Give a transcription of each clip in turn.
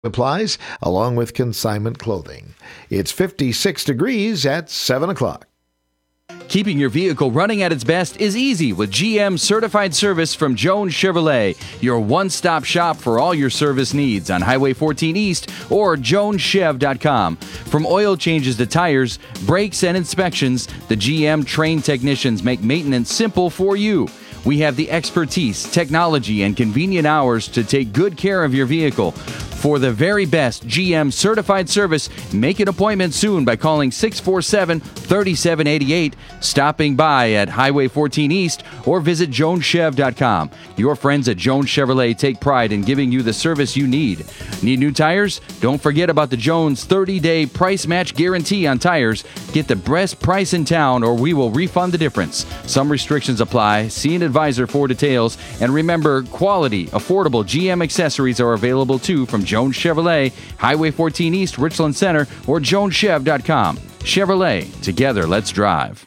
applies, along with consignment clothing. It's 56 degrees at 7 o'clock. Keeping your vehicle running at its best is easy with GM Certified Service from Jones Chevrolet, your one-stop shop for all your service needs on Highway 14 East or joneschev.com. From oil changes to tires, brakes, and inspections, the GM trained technicians make maintenance simple for you. We have the expertise, technology, and convenient hours to take good care of your vehicle. For the very best GM certified service, make an appointment soon by calling 647-3788, stopping by at Highway 14 East, or visit joneschev.com. Your friends at Jones Chevrolet take pride in giving you the service you need. Need new tires? Don't forget about the Jones 30-day price match guarantee on tires. Get the best price in town or we will refund the difference. Some restrictions apply. See an advisor for details. And remember, quality, affordable GM accessories are available too from Jones Chevrolet, Highway 14 East, Richland Center, or joneschev.com. Chevrolet, together, let's drive.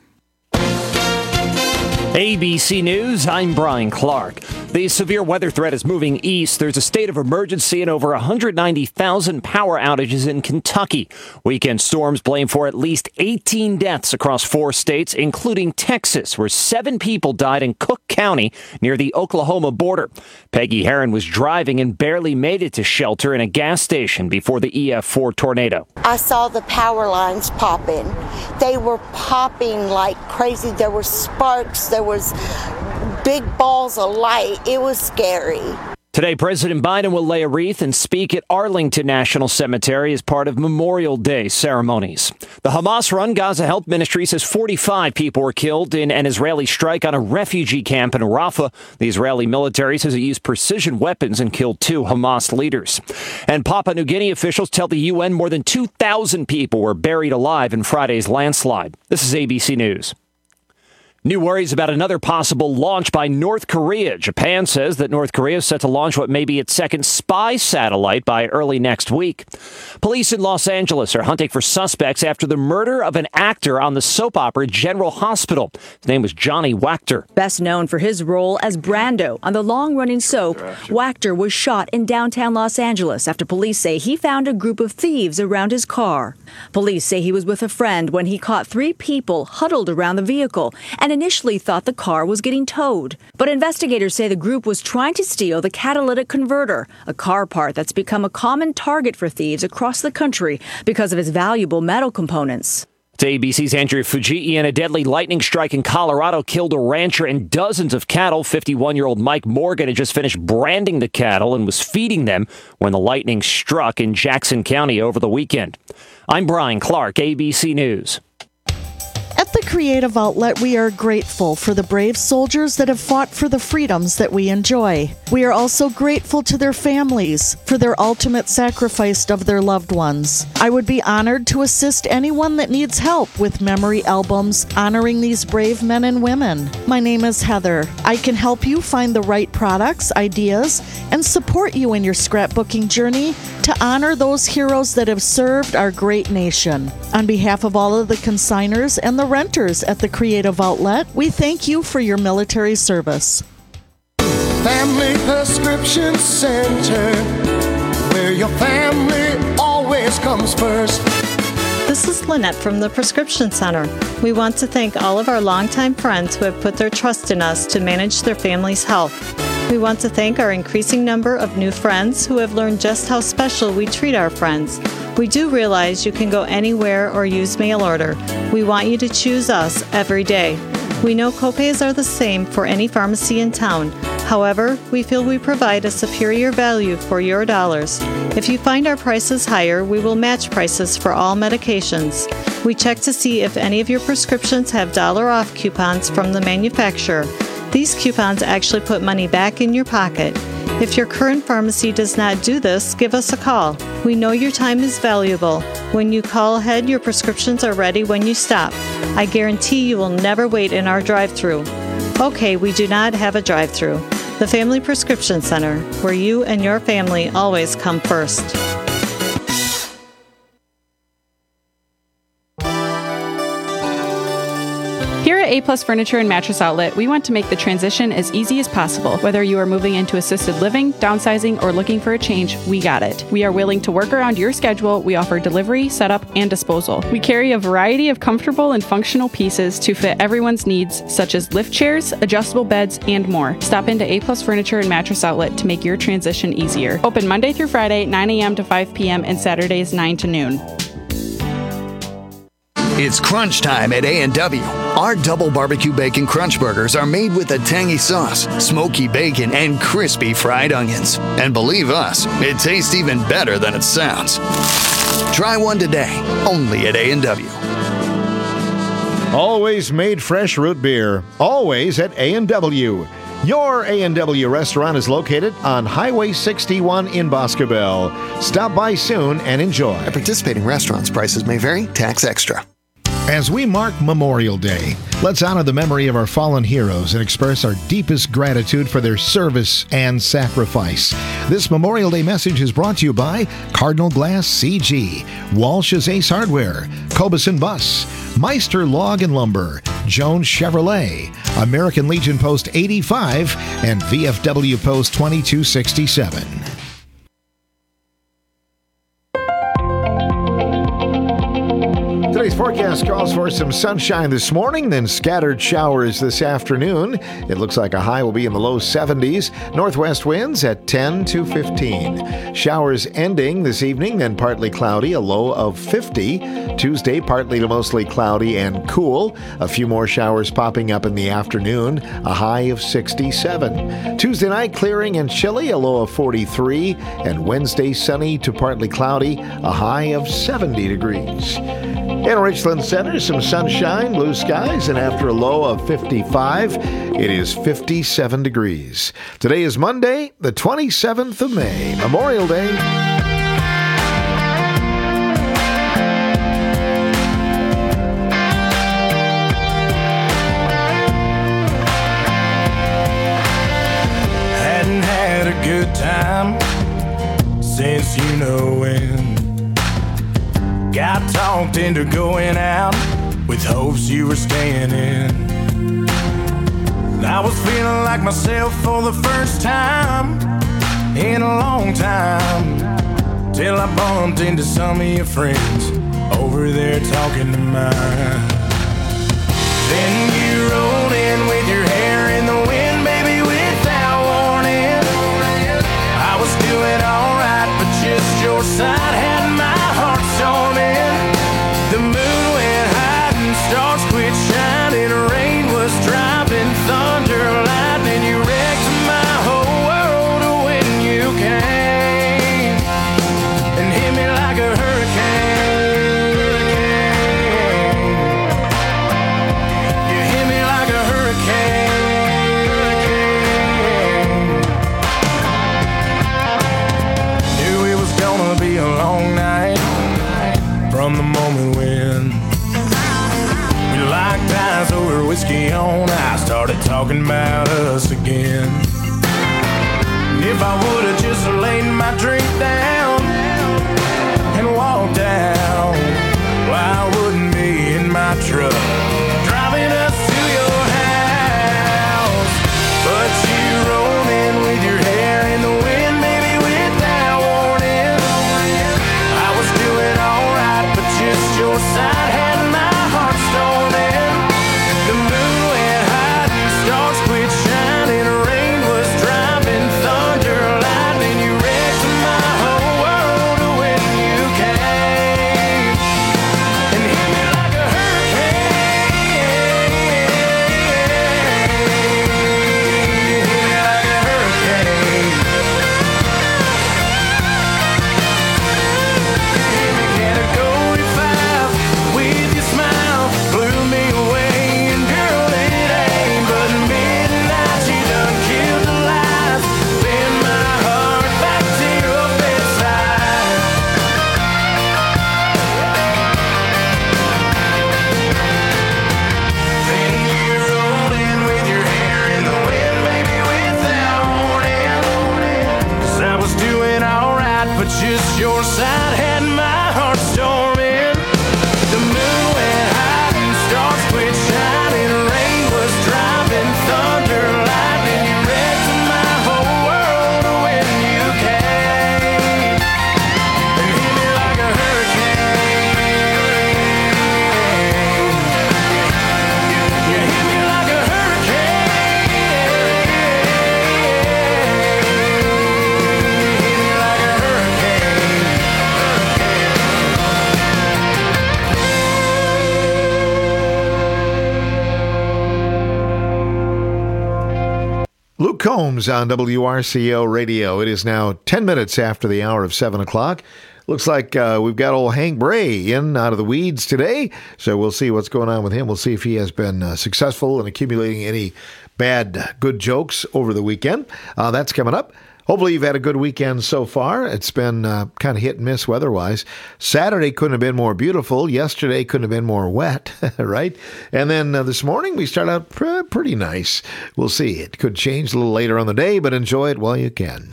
ABC News, I'm Brian Clark. The severe weather threat is moving east. There's a state of emergency and over 190,000 power outages in Kentucky. Weekend storms blame for at least 18 deaths across 4 states, including Texas, where 7 people died in Cook County near the Oklahoma border. Peggy Heron was driving and barely made it to shelter in a gas station before the EF4 tornado. I saw the power lines popping. They were popping like crazy. There were sparks. There was big balls of light. It was scary. Today, President Biden will lay a wreath and speak at Arlington National Cemetery as part of Memorial Day ceremonies. The Hamas-run Gaza Health Ministry says 45 people were killed in an Israeli strike on a refugee camp in Rafah. The Israeli military says it used precision weapons and killed 2 Hamas leaders. And Papua New Guinea officials tell the UN more than 2,000 people were buried alive in Friday's landslide. This is ABC News. New worries about another possible launch by North Korea. Japan says that North Korea is set to launch what may be its second spy satellite by early next week. Police in Los Angeles are hunting for suspects after the murder of an actor on the soap opera General Hospital. His name was Johnny Wachter. Best known for his role as Brando on the long-running soap, Wachter was shot in downtown Los Angeles after police say he found a group of thieves around his car. Police say he was with a friend when he caught 3 people huddled around the vehicle and initially thought the car was getting towed. But investigators say the group was trying to steal the catalytic converter, a car part that's become a common target for thieves across the country because of its valuable metal components. To ABC's Andrea Fujii, and a deadly lightning strike in Colorado killed a rancher and dozens of cattle. 51-year-old Mike Morgan had just finished branding the cattle and was feeding them when the lightning struck in Jackson County over the weekend. I'm Brian Clark, ABC News. At the Creative Outlet, we are grateful for the brave soldiers that have fought for the freedoms that we enjoy. We are also grateful to their families for their ultimate sacrifice of their loved ones. I would be honored to assist anyone that needs help with memory albums honoring these brave men and women. My name is Heather. I can help you find the right products, ideas, and support you in your scrapbooking journey to honor those heroes that have served our great nation. On behalf of all of the consigners and the renters at the Creative Outlet, we thank you for your military service. Family Prescription Center, where your family always comes first. This is Lynette from the Prescription Center. We want to thank all of our longtime friends who have put their trust in us to manage their family's health. We want to thank our increasing number of new friends who have learned just how special we treat our friends. We do realize you can go anywhere or use mail order. We want you to choose us every day. We know copays are the same for any pharmacy in town. However, we feel we provide a superior value for your dollars. If you find our prices higher, we will match prices for all medications. We check to see if any of your prescriptions have dollar off coupons from the manufacturer. These coupons actually put money back in your pocket. If your current pharmacy does not do this, give us a call. We know your time is valuable. When you call ahead, your prescriptions are ready when you stop. I guarantee you will never wait in our drive-thru. Okay, we do not have a drive-thru. The Family Prescription Center, where you and your family always come first. Here at A-Plus Furniture and Mattress Outlet, we want to make the transition as easy as possible. Whether you are moving into assisted living, downsizing, or looking for a change, we got it. We are willing to work around your schedule. We offer delivery, setup, and disposal. We carry a variety of comfortable and functional pieces to fit everyone's needs, such as lift chairs, adjustable beds, and more. Stop into A-Plus Furniture and Mattress Outlet to make your transition easier. Open Monday through Friday, 9 a.m. to 5 p.m. and Saturdays, 9 to noon. It's crunch time at A&W. Our double barbecue bacon crunch burgers are made with a tangy sauce, smoky bacon, and crispy fried onions. And believe us, it tastes even better than it sounds. Try one today, only at A&W. Always made fresh root beer, always at A&W. Your A&W restaurant is located on Highway 61 in Boscobel. Stop by soon and enjoy. At participating restaurants, prices may vary, tax extra. As we mark Memorial Day, let's honor the memory of our fallen heroes and express our deepest gratitude for their service and sacrifice. This Memorial Day message is brought to you by Cardinal Glass CG, Walsh's Ace Hardware, Cobeson Bus, Meister Log and Lumber, Jones Chevrolet, American Legion Post 85, and VFW Post 2267. Today's forecast calls for some sunshine this morning, then scattered showers this afternoon. It looks like a high will be in the low 70s. Northwest winds at 10 to 15. Showers ending this evening, then partly cloudy, a low of 50. Tuesday, partly to mostly cloudy and cool. A few more showers popping up in the afternoon, a high of 67. Tuesday night, clearing and chilly, a low of 43. And Wednesday, sunny to partly cloudy, a high of 70 degrees. In Richland Center, some sunshine, blue skies, and after a low of 55, it is 57 degrees. Today is Monday, the 27th of May, Memorial Day. Hadn't had a good time since you know when. Got talked into going out with hopes you were staying in. I was feeling like myself for the first time in a long time, till I bumped into some of your friends over there talking to mine. Then you rolled in with your hair in the wind, baby, without warning. I was doing alright, but just your side had my heart storming. The moon went high and stars quit shining. Rain was dropping, thunder, lightning. You wrecked my whole world when you came and hit me like a hurricane. You hit me like a hurricane. Knew it was gonna be a long night from the moment when we locked eyes over whiskey on ice, started talking about us again. And if I would've just laid my drink down and walked out, well, I wouldn't be in my truck driving us to your house. But you rolled in with your hair in the wind, baby, without warning. I was doing alright, but just your side had my heart storming. The moon went high and stars quit shining. Rain was dropping, thunder, lightning. You wrecked my whole world when you came and hit me like a hurricane. Hit me like a hurricane. Hit me, can it go with your smile, blew me away, and girl, it ain't but midnight. You done killed the lights, bend my heart back to your bedside. Then you rolled in with your hair in the wind, baby, without warning. 'Cause I was doing alright, but just your side had my heart storming. The moon went high and stars quit shining. Rain Combs on WRCO Radio. It is now 10 minutes after the hour of 7 o'clock. Looks like we've got old Hank Bray in out of the weeds today, so we'll see what's going on with him. We'll see if he has been successful in accumulating any bad, good jokes over the weekend. That's coming up. Hopefully you've had a good weekend so far. It's been kind of hit and miss weather-wise. Saturday couldn't have been more beautiful. Yesterday couldn't have been more wet, right? And then this morning we start out pretty nice. We'll see. It could change a little later on the day, but enjoy it while you can.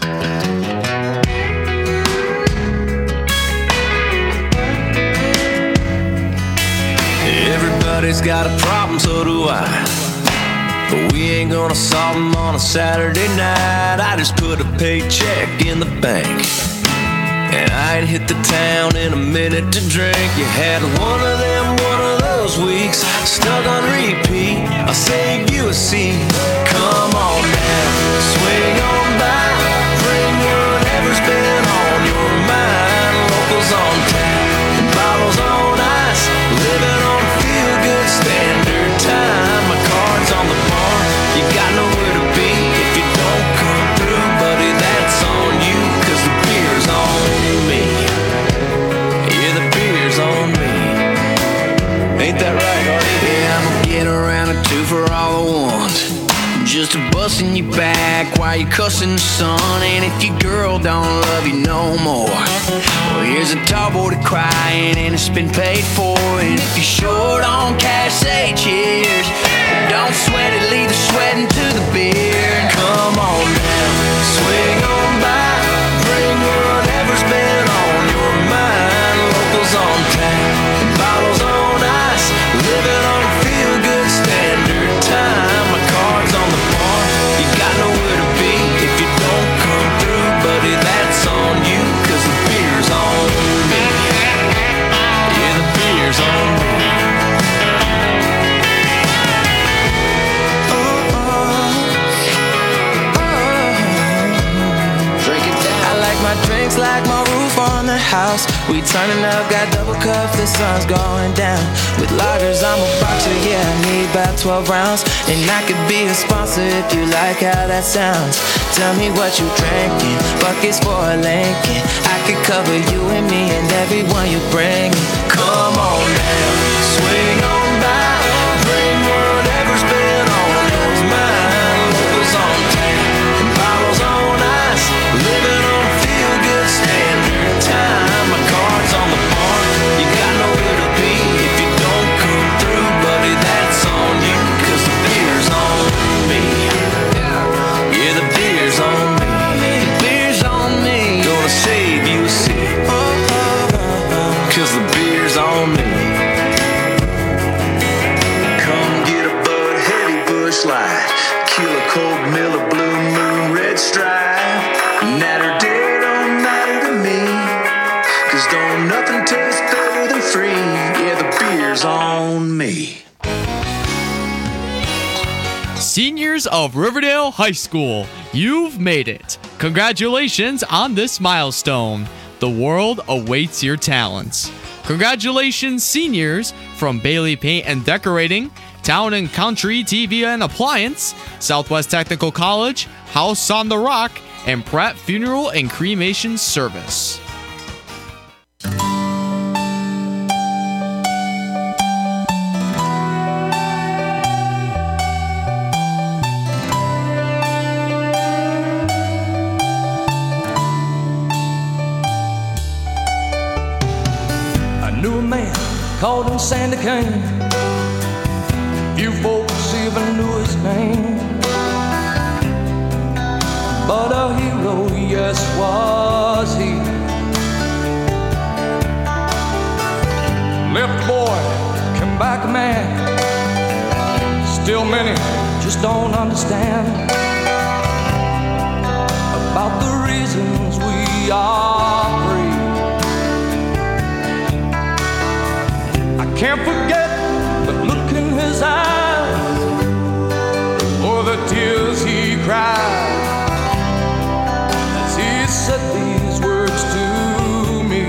Everybody's got a problem, so do I. But we ain't gonna solve them on a Saturday night. I just put a paycheck in the bank, and I ain't hit the town in a minute to drink. You had one of those weeks, stuck on repeat. I'll save you a seat. Come on down, swing on by, bring whatever's been on your mind. Locals on tap, bottles on ice, living on feel-good standard time. My card's on the bar, you got nowhere to be if you don't come through, buddy, that's on you, 'cause the beer's on me. Yeah, the beer's on me. Ain't that right, Hardy? Yeah, I'm gonna get around a two for all the ones, just a busting you back while you cussing the sun. And if your girl don't love you no more, well, here's a tall boy to crying and it's been paid for. And if you're short on cash, say cheers. Don't sweat it, leave the sweating to the beer. Come on down, swing on by, bring whatever's been on your mind. Locals on tap, bottles on ice, living on feel-good standard time. My card's on the bar, you got nowhere to be if you don't come through, buddy, that's on you, 'cause the beer's on me. Yeah, the beer's on me. Drinks like my roof on the house. We turning up, got double cups, the sun's going down. With lagers, I'm a boxer, yeah, I need about 12 rounds. And I could be a sponsor if you like how that sounds. Tell me what you drinking, buckets for a Lincoln. I could cover you and me and everyone you bring. Come on down, swing on by, bring whatever's been on your mind. Locals on tap, bottles on ice, living on feel-good standard time. My card's on the bar, you got nowhere to be if you don't come through, buddy, that's on you, 'cause the beer's on me. Yeah, the beer's on me. The beer's on me. Gonna save you a seat, 'cause the beer's on me. Come get a Bud Heavy Busch Light, Killer Cold Miller Blue Moon Red Stripe. Natter Day don't matter to me, 'cause don't nothing taste better than free. Yeah, the beer's on me. Seniors of Riverdale High School, you've made it. Congratulations on this milestone. The world awaits your talents. Congratulations, seniors, from Bailey Paint and Decorating, Town and Country TV and Appliance, Southwest Technical College, House on the Rock, and Pratt Funeral and Cremation Service. I knew a man called him Sandy Kane. Few folks even knew his name. But a hero, yes, was he. Left a boy, came back a man. Still many just don't understand about the reasons we are free. I can't forget the look in his eyes, or the tears he cried as he said these words to me.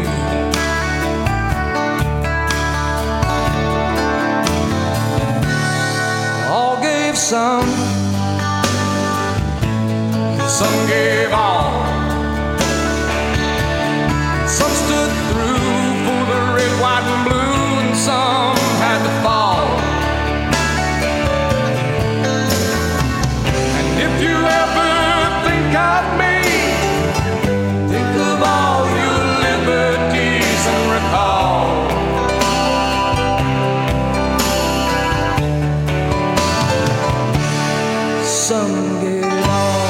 All gave some, some gave all. Some stood through for the red, white, and blue, and some had to fall. And if you ever think of me, think of all your liberties and recall. Some gave all.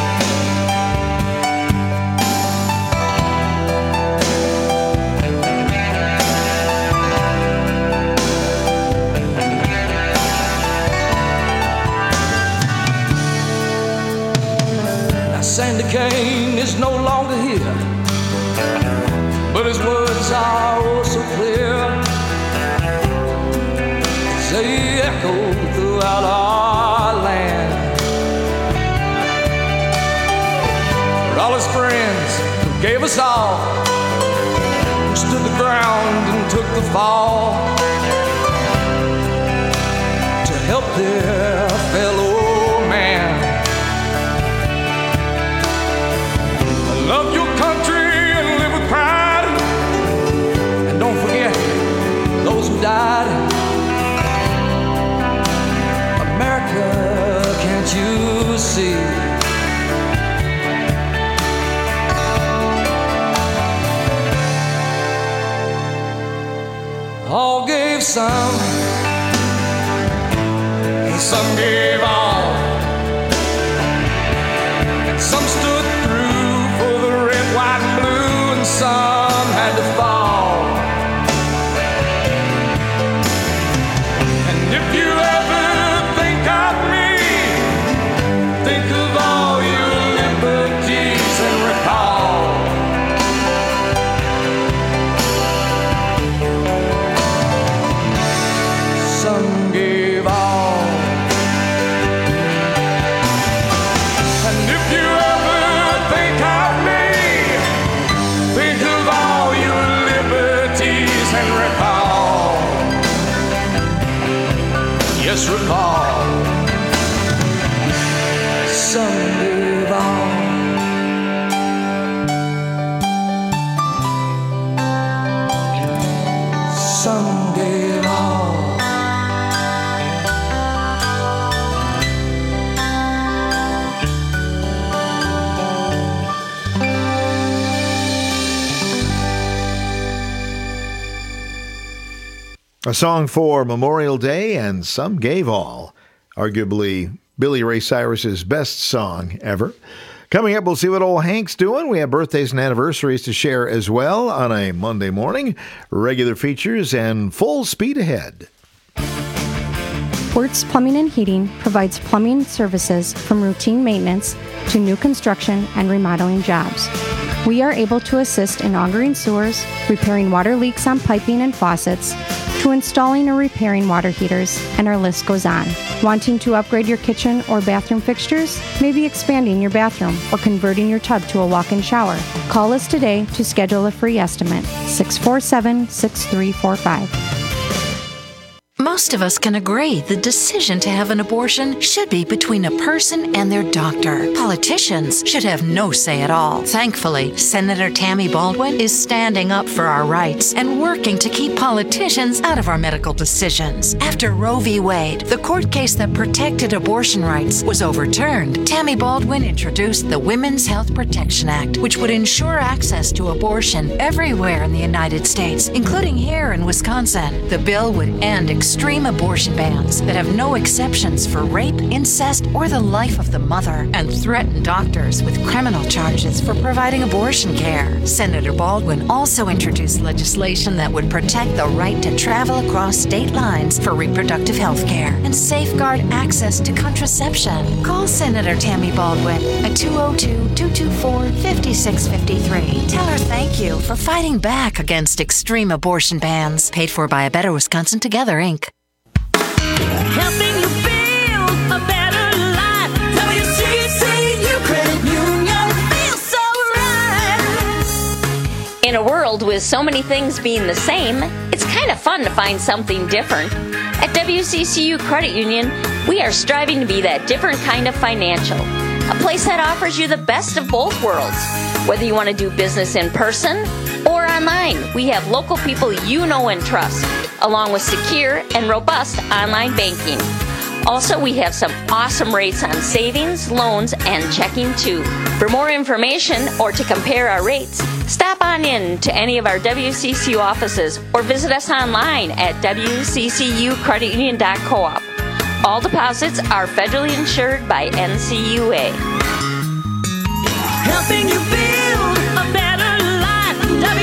Now Sandy Kane is no longer here, but his words are oh so clear. They echo throughout our land. For all his friends who gave us all, who stood the ground and took the fall to help their fellow man. Love your country and live with pride, and don't forget those who died. America, can't you see? All gave some, and some gave all, and some stood through for the red, white, and blue, and some had to fall. And if you ever think of me, think of all your liberties and recall. Some gave all. And if you ever think of me, think of all your liberties and recall. Yes, recall. Some gave all. Some gave all. A song for Memorial Day, and Some Gave All. Arguably Billy Ray Cyrus's best song ever. Coming up, we'll see what old Hank's doing. We have birthdays and anniversaries to share as well on a Monday morning. Regular features and full speed ahead. Wertz Plumbing and Heating provides plumbing services from routine maintenance to new construction and remodeling jobs. We are able to assist in augering sewers, repairing water leaks on piping and faucets, to installing or repairing water heaters, and our list goes on. Wanting to upgrade your kitchen or bathroom fixtures? Maybe expanding your bathroom or converting your tub to a walk-in shower? Call us today to schedule a free estimate. 647-6345. Most of us can agree the decision to have an abortion should be between a person and their doctor. Politicians should have no say at all. Thankfully, Senator Tammy Baldwin is standing up for our rights and working to keep politicians out of our medical decisions. After Roe v. Wade, the court case that protected abortion rights, was overturned, Tammy Baldwin introduced the Women's Health Protection Act, which would ensure access to abortion everywhere in the United States, including here in Wisconsin. The bill would end extreme abortion bans that have no exceptions for rape, incest, or the life of the mother, and threaten doctors with criminal charges for providing abortion care. Senator Baldwin also introduced legislation that would protect the right to travel across state lines for reproductive health care and safeguard access to contraception. Call Senator Tammy Baldwin at 202-224-5653. Tell her thank you for fighting back against extreme abortion bans. Paid for by A Better Wisconsin Together, Inc. Helping you build a better life. WCCU Credit Union feels so right. In a world with so many things being the same, it's kind of fun to find something different. At WCCU Credit Union, we are striving to be that different kind of financial. a place that offers you the best of both worlds. Whether you want to do business in person or online, we have local people you know and trust, along with secure and robust online banking. Also, we have some awesome rates on savings, loans, and checking too. For more information or to compare our rates, stop on in to any of our WCCU offices or visit us online at wccucreditunion.coop. All deposits are federally insured by NCUA. Helping you build a better life.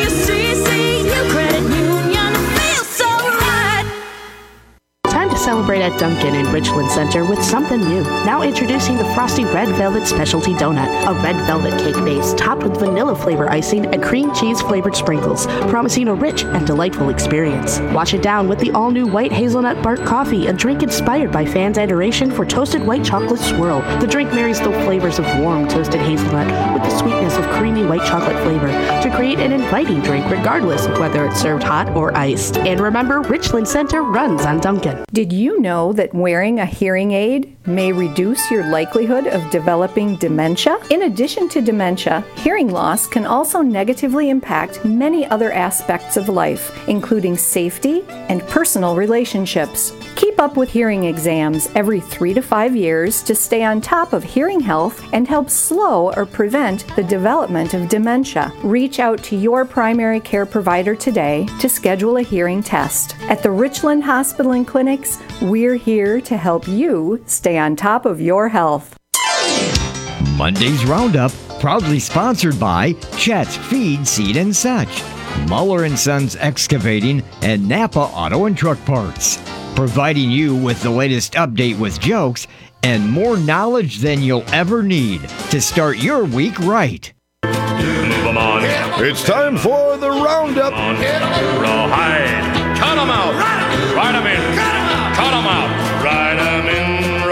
WCCU Credit Union feels so right. Time to celebrate at Dunkin' in Richland Center with something new. Now introducing the Frosty Red Velvet Specialty Donut, a red velvet cake base topped with vanilla flavor icing and cream cheese flavored sprinkles, promising a rich and delightful experience. Wash it down with the all-new white hazelnut bark coffee, a drink inspired by fans' adoration for toasted white chocolate swirl. The drink marries the flavors of warm toasted hazelnut with the sweetness of creamy white chocolate flavor to create an inviting drink regardless of whether it's served hot or iced. And remember, Richland Center runs on Dunkin'. Did you know that wearing a hearing aid may reduce your likelihood of developing dementia? In addition to dementia, hearing loss can also negatively impact many other aspects of life, including safety and personal relationships. Keep up with hearing exams every 3 to 5 years to stay on top of hearing health and help slow or prevent the development of dementia. Reach out to your primary care provider today to schedule a hearing test. At the Richland Hospital and Clinics, we're here to help you stay on top of your health. Monday's Roundup, proudly sponsored by Chet's Feed, Seed and Such, Muller & Sons Excavating, and Napa Auto and Truck Parts. Providing you with the latest update with jokes and more knowledge than you'll ever need to start your week right. Move 'em on. It's time for the Roundup. Rawhide. Cut 'em out. Ride 'em in. Cut 'em out. Ride 'em in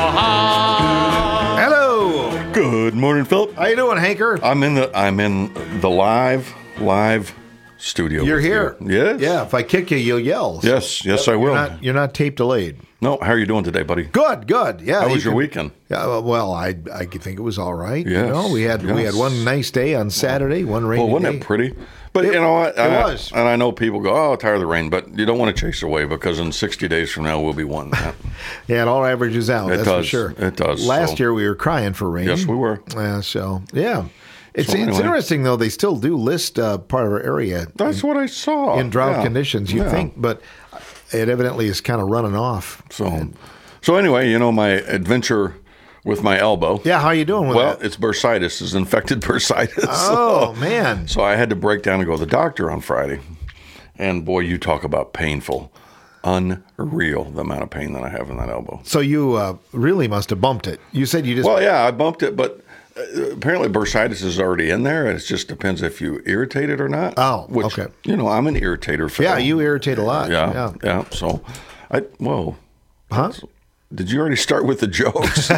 rawhide. Hello. Good morning, Philip. How you doing, Hanker? I'm in the live studio. You're here. Yes. Yeah. If I kick you, you'll yell. Yes. I will. You're not tape delayed. No. How are you doing today, buddy? Good. Yeah. How was your weekend? Yeah. Well, I think it was all right. Yes. You know, we had one nice day on Saturday, one rainy day. Well, wasn't it pretty? But you know what? It was. And I know people go, "Oh, tired of the rain," but you don't want to chase it away because in 60 days from now we'll be wanting that. Yeah, it all averages out. That's for sure. It does. Last year we were crying for rain. Yes, we were. So yeah. It's anyway. interesting, though. They still do list part of our area. That's what I saw. In drought conditions, you'd think, but it evidently is kind of running off. So anyway, you know, my adventure with my elbow. Yeah, how are you doing with Well, that? it's bursitis. It's infected bursitis. Oh, man. So I had to break down and go to the doctor on Friday. And boy, you talk about painful. Unreal, the amount of pain that I have in that elbow. So you really must have bumped it. You said you just... Well, yeah, I bumped it, but apparently bursitis is already in there. It just depends if you irritate it or not. Oh, which, okay. You know, I'm an irritator. Yeah, you irritate a lot. Yeah. So, Huh? Did you already start with the jokes?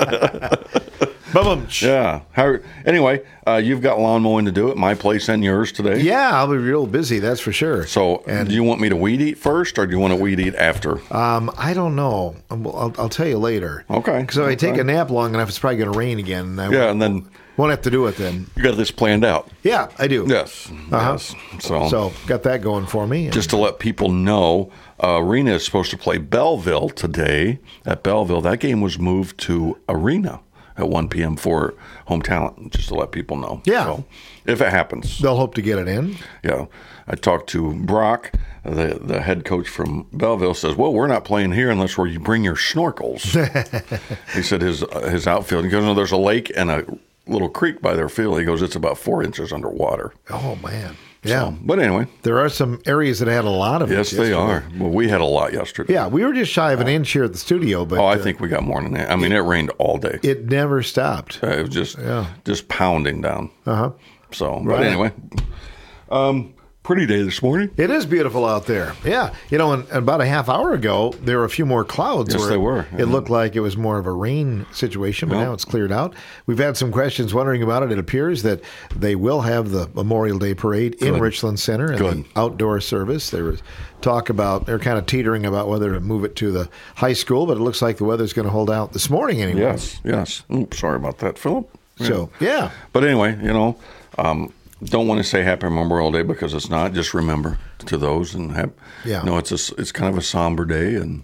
Bum. Yeah. Anyway, you've got lawn mowing to do at my place and yours today. Yeah, I'll be real busy, that's for sure. So, do you want me to weed eat first, or do you want to weed eat after? I don't know. I'll tell you later. Okay. Because if I take a nap long enough, it's probably going to rain again. And then won't have to do it then. You got this planned out. Yeah, I do. Yes. Yes. So got that going for me. Just to let people know, Arena is supposed to play Belleville today at Belleville. That game was moved to Arena at 1 p.m. for home talent, just to let people know. Yeah. So, if it happens. They'll hope to get it in. Yeah. I talked to Brock, the head coach from Belleville, says, well, we're not playing here unless you bring your snorkels. He said his outfield, he goes, no, there's a lake and a little creek by their field. He goes, it's about 4 inches underwater. Oh, man. Yeah. So, but anyway. There are some areas that had a lot of it. Yes, they are. Well, we had a lot yesterday. Yeah, we were just shy of an inch here at the studio. But I think we got more than that. I mean, it rained all day. It never stopped. It was just pounding down. Uh-huh. So, right. But anyway. Pretty day this morning. It is beautiful out there. Yeah. And about a half hour ago, there were a few more clouds. Yes, they were. It looked like it was more of a rain situation, but now it's cleared out. We've had some questions wondering about it. It appears that they will have the Memorial Day Parade in Richland Center and the outdoor service. There was talk about, they're kind of teetering about whether to move it to the high school, but it looks like the weather's going to hold out this morning anyway. Yes. Oops, sorry about that, Philip. So, yeah. But anyway, don't want to say Happy Memorial Day because it's not. Just remember to those and it's kind of a somber day, and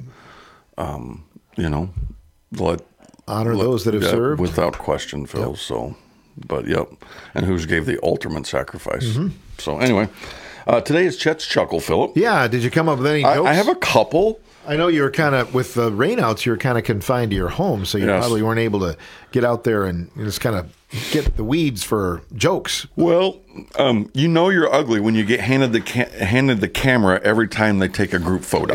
honor those that have served without question, Phil. Yep. So, but and who's gave the ultimate sacrifice. So anyway, today is Chet's Chuckle, Philip. Yeah, did you come up with any jokes? I have a couple. I know you were kind of, with the rainouts, you were kind of confined to your home, so you probably weren't able to get out there and just kind of get the weeds for jokes. Well, you're ugly when you get handed the camera every time they take a group photo.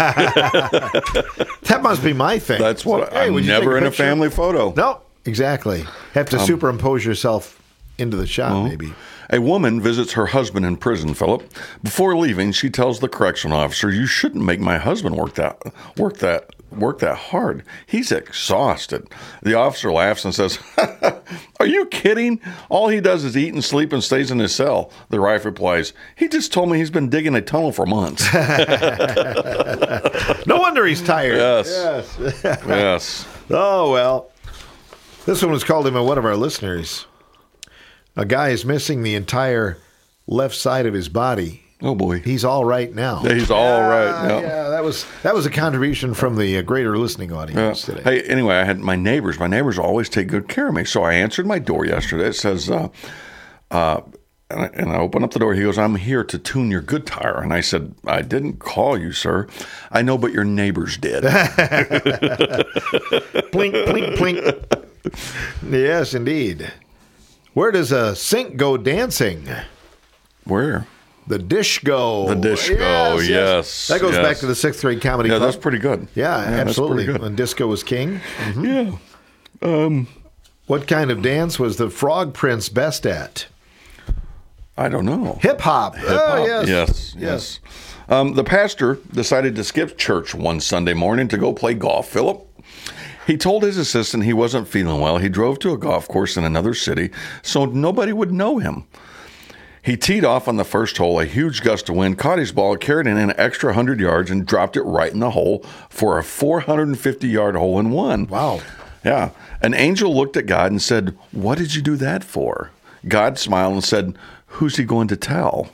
That must be my thing. That's what I'm never in a family photo. No, exactly. Have to superimpose yourself into the shot, maybe. A woman visits her husband in prison, Philip. Before leaving, she tells the correctional officer, "You shouldn't make my husband work that hard. He's exhausted." The officer laughs and says, "Are you kidding? All he does is eat and sleep and stays in his cell." The wife replies, "He just told me he's been digging a tunnel for months." No wonder he's tired. Yes. Oh, well. This one was called in by one of our listeners. A guy is missing the entire left side of his body. Oh, boy. He's all right now. Yeah, he's all right now. Yeah, that was a contribution from the greater listening audience today. Hey, anyway, I had my neighbors. My neighbors always take good care of me. So I answered my door yesterday. It says, and I open up the door. He goes, "I'm here to tune your good tire." And I said, "I didn't call you, sir." "I know, but your neighbors did." Plink, plink, plink. Yes, indeed. Where does a sink go dancing? Where? The disco. The disco, yes. That goes back to the 6th grade comedy club. Yeah, that's pretty good. Yeah, absolutely. That's pretty good. When disco was king. Yeah. What kind of dance was the Frog Prince best at? I don't know. Hip hop. Oh, Yes. The pastor decided to skip church one Sunday morning to go play golf, Philip. He told his assistant he wasn't feeling well. He drove to a golf course in another city so nobody would know him. He teed off on the first hole. A huge gust of wind caught his ball, carried it an extra 100 yards, and dropped it right in the hole for a 450-yard hole-in-one. Wow. Yeah. An angel looked at God and said, "What did you do that for?" God smiled and said, "Who's he going to tell?"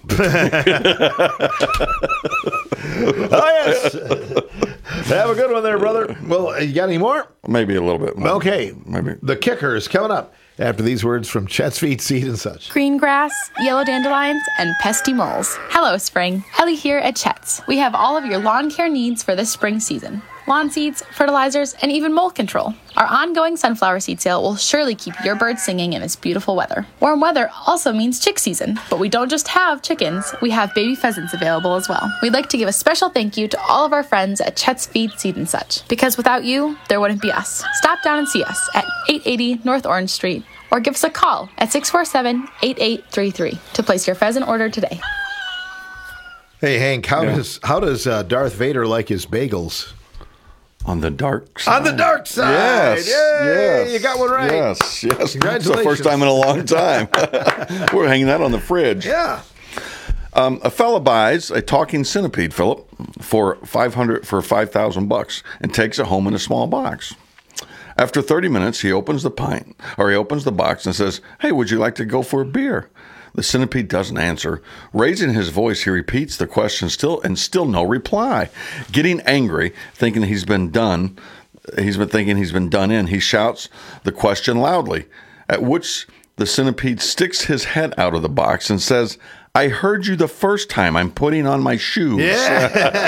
Oh, yes. Have a good one there, brother. Well, you got any more? Maybe a little bit more. Okay. Maybe. The kicker is coming up after these words from Chet's Feed, Seed, and Such. Green grass, yellow dandelions, and pesky moles. Hello, spring. Ellie here at Chet's. We have all of your lawn care needs for this spring season. Lawn seeds, fertilizers, and even mold control. Our ongoing sunflower seed sale will surely keep your birds singing in this beautiful weather. Warm weather also means chick season, but we don't just have chickens, we have baby pheasants available as well. We'd like to give a special thank you to all of our friends at Chet's Feed, Seed, and Such, because without you, there wouldn't be us. Stop down and see us at 880 North Orange Street, or give us a call at 647-8833 to place your pheasant order today. Hey, Hank, how does Darth Vader like his bagels? On the dark side. On the dark side. Yes. Yay, you got one right. Yes. Congratulations. It's the first time in a long time. We're hanging that on the fridge. Yeah. A fella buys a talking centipede, Philip, for $5,000 and takes it home in a small box. After 30 minutes, he opens the box and says, "Hey, would you like to go for a beer?" The centipede doesn't answer. Raising his voice, he repeats the question still no reply. Getting angry, thinking he's been done in, he shouts the question loudly, at which the centipede sticks his head out of the box and says, "I heard you the first time. I'm putting on my shoes." Yeah.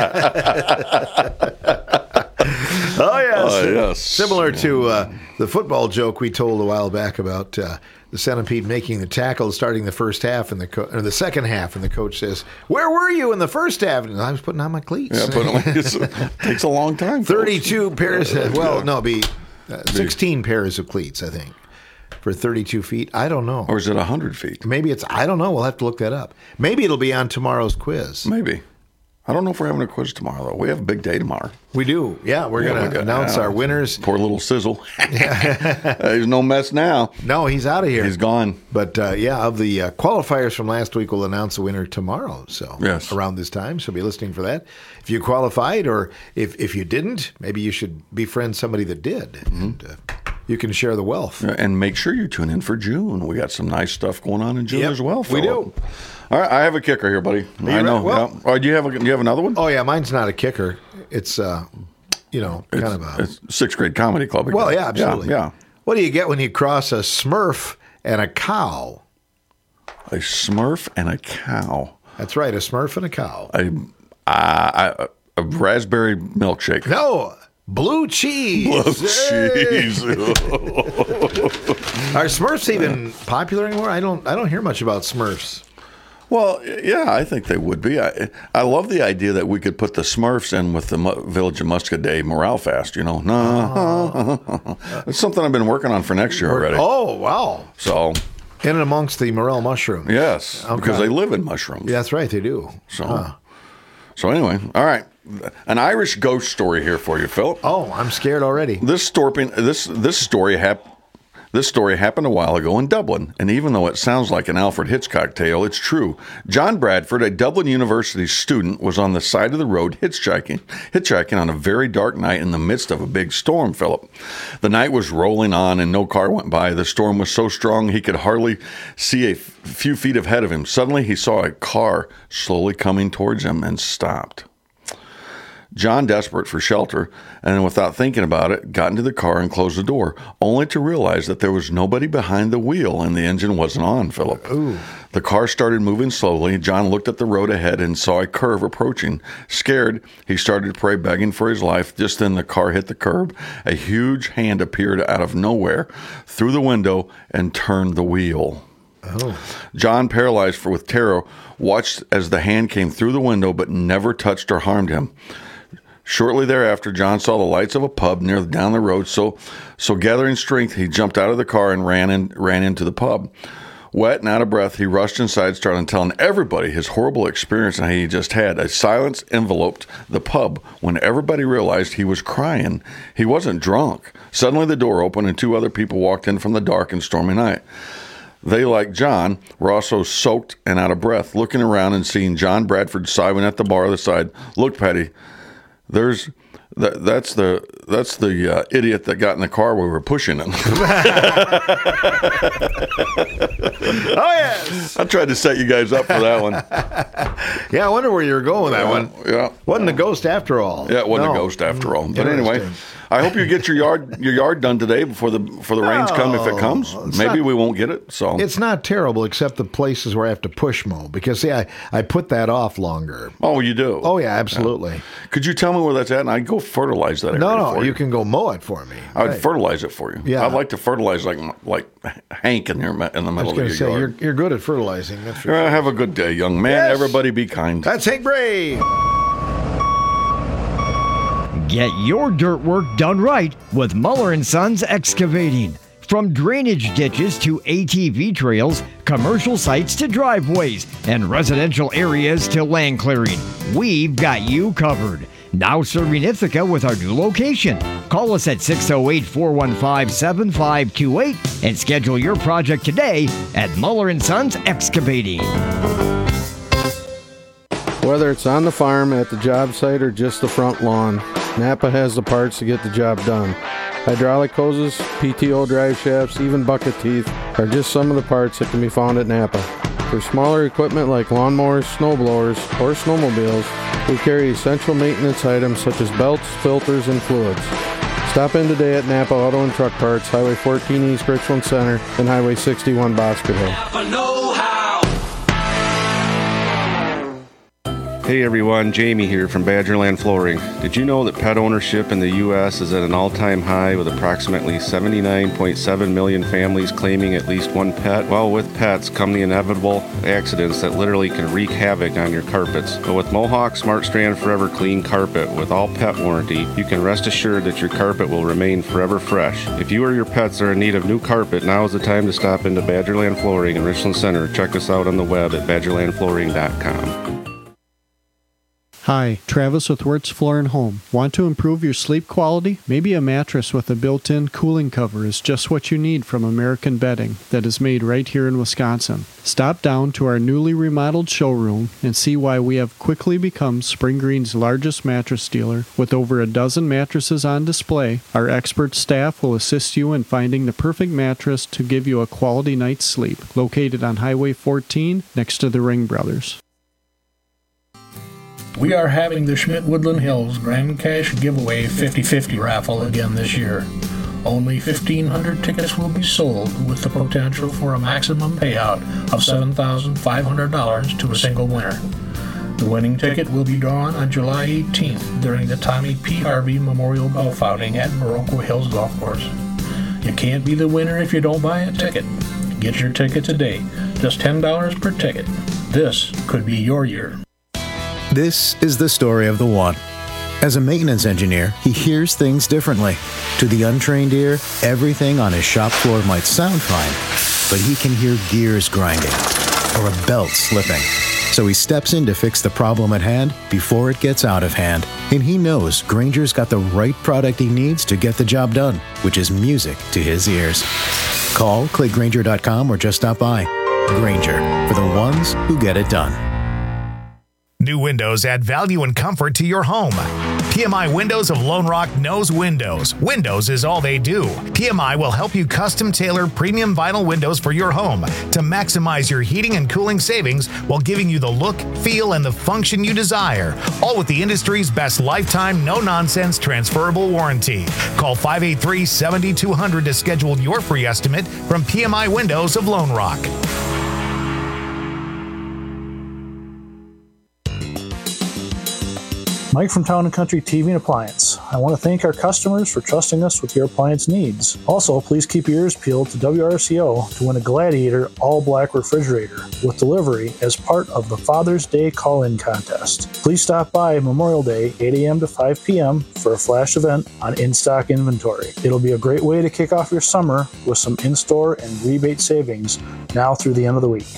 Oh, yes. Yes. Similar to the football joke we told a while back about the centipede making the tackle, starting the first half or the second half, and the coach says, "Where were you in the first half?" And I was putting on my cleats. Yeah, it takes a long time. 32 pairs. 16 pairs of cleats, I think. for 32 feet. I don't know. Or is it 100 feet? Maybe it's, I don't know. We'll have to look that up. Maybe it'll be on tomorrow's quiz. Maybe. I don't know if we're having a quiz tomorrow, though. We have a big day tomorrow. We do. Yeah, we're going to announce our winners. Poor little Sizzle. There's no mess now. No, he's out of here. He's gone. But, of the qualifiers from last week, we'll announce the winner tomorrow. So yes. Around this time, so be listening for that. If you qualified or if you didn't, maybe you should befriend somebody that did. Mm-hmm. And, you can share the wealth. And make sure you tune in for June. We got some nice stuff going on in June as well, Phillip. We do. All right, I have a kicker here, buddy. I know. Well, yeah. Oh, do you have another one? Oh yeah, mine's not a kicker. It's kind of a it's sixth grade comedy club. Well, yeah, absolutely. Yeah. What do you get when you cross a Smurf and a cow? A Smurf and a cow. That's right, a Smurf and a cow. A raspberry milkshake. No. Blue cheese. Blue cheese. Are Smurfs even popular anymore? I don't hear much about Smurfs. Well, yeah, I think they would be. I love the idea that we could put the Smurfs in with the Village of Muscadet Morale Fest, It's something I've been working on for next year already. Oh, wow. So, in and amongst the morel mushrooms. Yes, okay. Because they live in mushrooms. Yeah, that's right, they do. So anyway, all right. An Irish ghost story here for you, Phil. Oh, I'm scared already. This story happened a while ago in Dublin, and even though it sounds like an Alfred Hitchcock tale, it's true. John Bradford, a Dublin University student, was on the side of the road hitchhiking on a very dark night in the midst of a big storm, Philip. The night was rolling on and no car went by. The storm was so strong he could hardly see a few feet ahead of him. Suddenly he saw a car slowly coming towards him and stopped. John, desperate for shelter, and without thinking about it, got into the car and closed the door, only to realize that there was nobody behind the wheel and the engine wasn't on, Philip. Ooh. The car started moving slowly. John looked at the road ahead and saw a curve approaching. Scared, he started to pray, begging for his life. Just then the car hit the curb. A huge hand appeared out of nowhere through the window and turned the wheel. Oh. John, paralyzed with terror, watched as the hand came through the window but never touched or harmed him. Shortly thereafter, John saw the lights of a pub down the road, so gathering strength, he jumped out of the car and ran into the pub. Wet and out of breath, he rushed inside, started telling everybody his horrible experience and how he just had. A silence enveloped the pub when everybody realized he was crying. He wasn't drunk. Suddenly the door opened and two other people walked in from the dark and stormy night. They, like John, were also soaked and out of breath, looking around and seeing John Bradford sobbing at the bar of the side. Look, Patty. That's the idiot that got in the car we were pushing him. Oh, yes. I tried to set you guys up for that one. Yeah, I wonder where you were going with that one. Yeah. Wasn't a ghost after all. Yeah, it wasn't a ghost after all. But anyway, I hope you get your yard done today before the rains come, if it comes. Maybe we won't get it. So it's not terrible, except the places where I have to push mow, because see, I put that off longer. Oh, you do? Oh yeah, absolutely. Yeah. Could you tell me where that's at, and I'd go fertilize that area for you. You can go mow it for me. I'd fertilize it for you. Yeah, I'd like to fertilize like Hank in the middle of your yard. You're good at fertilizing. That's for sure. Have a good day, young man. Yes. Everybody be kind. That's Hank Bray. Get your dirt work done right with Muller & Sons Excavating. From drainage ditches to ATV trails, commercial sites to driveways, and residential areas to land clearing, we've got you covered. Now serving Ithaca with our new location. Call us at 608-415-7528 and schedule your project today at Muller & Sons Excavating. Whether it's on the farm, at the job site, or just the front lawn, Napa has the parts to get the job done. Hydraulic hoses, PTO drive shafts, even bucket teeth are just some of the parts that can be found at Napa. For smaller equipment like lawnmowers, snowblowers, or snowmobiles, we carry essential maintenance items such as belts, filters, and fluids. Stop in today at Napa Auto and Truck Parts, Highway 14 East Richland Center, and Highway 61 Boscoville. Hey everyone, Jamie here from Badgerland Flooring. Did you know that pet ownership in the U.S. is at an all-time high with approximately 79.7 million families claiming at least one pet? Well, with pets come the inevitable accidents that literally can wreak havoc on your carpets. But with Mohawk Smart Strand Forever Clean Carpet with all pet warranty, you can rest assured that your carpet will remain forever fresh. If you or your pets are in need of new carpet, now is the time to stop into Badgerland Flooring in Richland Center. Check us out on the web at badgerlandflooring.com. Hi, Travis with Wirtz Floor & Home. Want to improve your sleep quality? Maybe a mattress with a built-in cooling cover is just what you need from American Bedding that is made right here in Wisconsin. Stop down to our newly remodeled showroom and see why we have quickly become Spring Green's largest mattress dealer. With over a dozen mattresses on display, our expert staff will assist you in finding the perfect mattress to give you a quality night's sleep. Located on Highway 14 next to the Ring Brothers. We are having the Schmidt Woodland Hills Grand Cash Giveaway 50-50 raffle again this year. Only 1,500 tickets will be sold with the potential for a maximum payout of $7,500 to a single winner. The winning ticket will be drawn on July 18th during the Tommy P. Harvey Memorial Golf Outing at Morocco Hills Golf Course. You can't be the winner if you don't buy a ticket. Get your ticket today, just $10 per ticket. This could be your year. This is the story of the one. As a maintenance engineer, he hears things differently. To the untrained ear, everything on his shop floor might sound fine, but he can hear gears grinding or a belt slipping. So he steps in to fix the problem at hand before it gets out of hand. And he knows Grainger's got the right product he needs to get the job done, which is music to his ears. Call, click Grainger.com, or just stop by. Grainger, for the ones who get it done. New windows add value and comfort to your home. PMI Windows of Lone Rock knows windows. Windows is all they do. PMI will help you custom tailor premium vinyl windows for your home to maximize your heating and cooling savings while giving you the look, feel, and the function you desire. All with the industry's best lifetime, no-nonsense transferable warranty. Call 583-7200 to schedule your free estimate from PMI Windows of Lone Rock. Mike from Town & Country TV and Appliance. I want to thank our customers for trusting us with your appliance needs. Also, please keep your ears peeled to WRCO to win a Gladiator all-black refrigerator with delivery as part of the Father's Day call-in contest. Please stop by Memorial Day, 8 a.m. to 5 p.m. for a flash event on in-stock inventory. It'll be a great way to kick off your summer with some in-store and rebate savings now through the end of the week.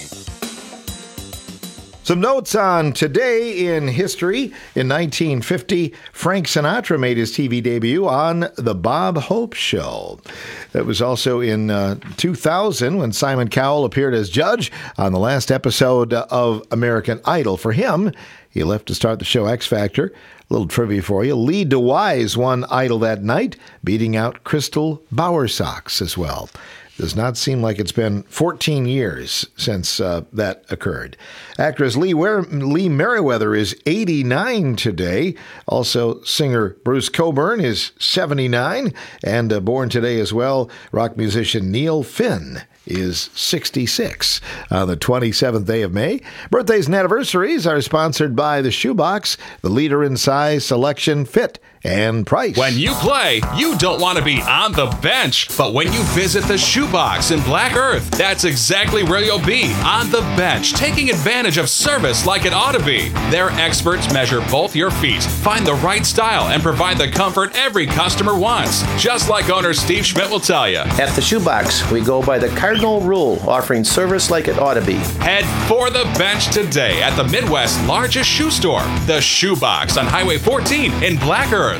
Some notes on today in history. In 1950, Frank Sinatra made his TV debut on The Bob Hope Show. That was also in 2000 when Simon Cowell appeared as judge on the last episode of American Idol. For him, he left to start the show X Factor. A little trivia for you. Lee DeWise won Idol that night, beating out Crystal Bowersox as well. Does not seem like it's been 14 years since that occurred. Actress Lee Merriweather is 89 today. Also, singer Bruce Cockburn is 79. And born today as well, rock musician Neil Finn is 66 on the 27th day of May. Birthdays and anniversaries are sponsored by The Shoebox, the leader in size, selection, fit, and price. When you play, you don't want to be on the bench, but when you visit the Shoebox in Black Earth, that's exactly where you'll be, on the bench, taking advantage of service like it ought to be. Their experts measure both your feet, find the right style, and provide the comfort every customer wants, just like owner Steve Schmidt will tell you. At the Shoebox, we go by the cardinal rule, offering service like it ought to be. Head for the bench today at the Midwest's largest shoe store, the Shoebox on Highway 14 in Black Earth.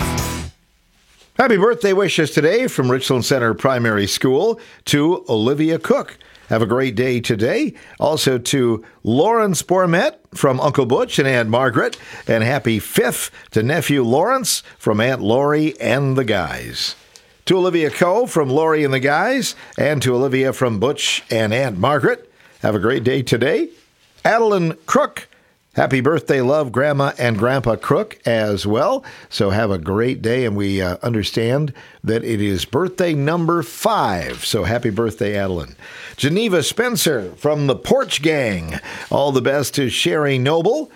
Happy birthday wishes today from Richland Center Primary School to Olivia Cook. Have a great day today. Also to Lawrence Bormet from Uncle Butch and Aunt Margaret. And happy 5th to nephew Lawrence from Aunt Lori and the guys. To Olivia Coe from Lori and the guys. And to Olivia from Butch and Aunt Margaret. Have a great day today. Adeline Crook. Happy birthday, love, Grandma and Grandpa Crook as well. So have a great day, and we understand that it is birthday number 5. So happy birthday, Adeline. Geneva Spencer from the Porch Gang. All the best to Sherry Noble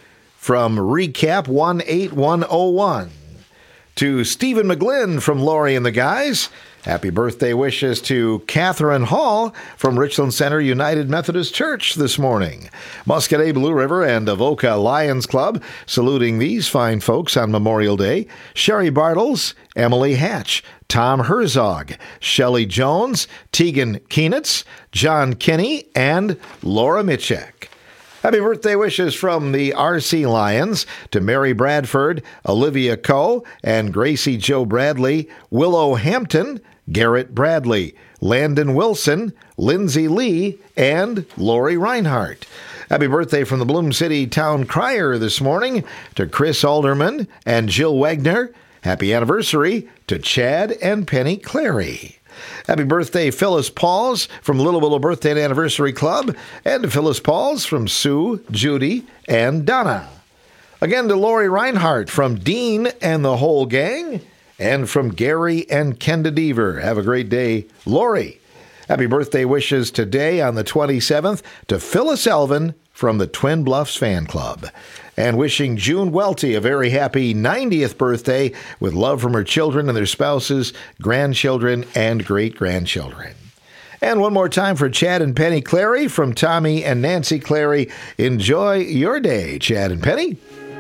from Recap 18101. To Stephen McGlynn from Lori and the Guys. Happy birthday wishes to Catherine Hall from Richland Center United Methodist Church this morning. Muscadet Blue River and Avoca Lions Club saluting these fine folks on Memorial Day. Sherry Bartles, Emily Hatch, Tom Herzog, Shelley Jones, Tegan Keenitz, John Kinney, and Laura Mitchek. Happy birthday wishes from the RC Lions to Mary Bradford, Olivia Coe, and Gracie Joe Bradley, Willow Hampton, Garrett Bradley, Landon Wilson, Lindsay Lee, and Lori Reinhardt. Happy birthday from the Bloom City Town Crier this morning to Chris Alderman and Jill Wagner. Happy anniversary to Chad and Penny Clary. Happy birthday, Phyllis Pauls from Little Willow Birthday and Anniversary Club, and to Phyllis Pauls from Sue, Judy, and Donna. Again to Lori Reinhardt from Dean and the whole gang, and from Gary and Kenda Deaver. Have a great day, Lori. Happy birthday wishes today on the 27th to Phyllis Elvin from the Twin Bluffs Fan Club. And wishing June Welty a very happy 90th birthday with love from her children and their spouses, grandchildren, and great-grandchildren. And one more time for Chad and Penny Clary from Tommy and Nancy Clary. Enjoy your day, Chad and Penny.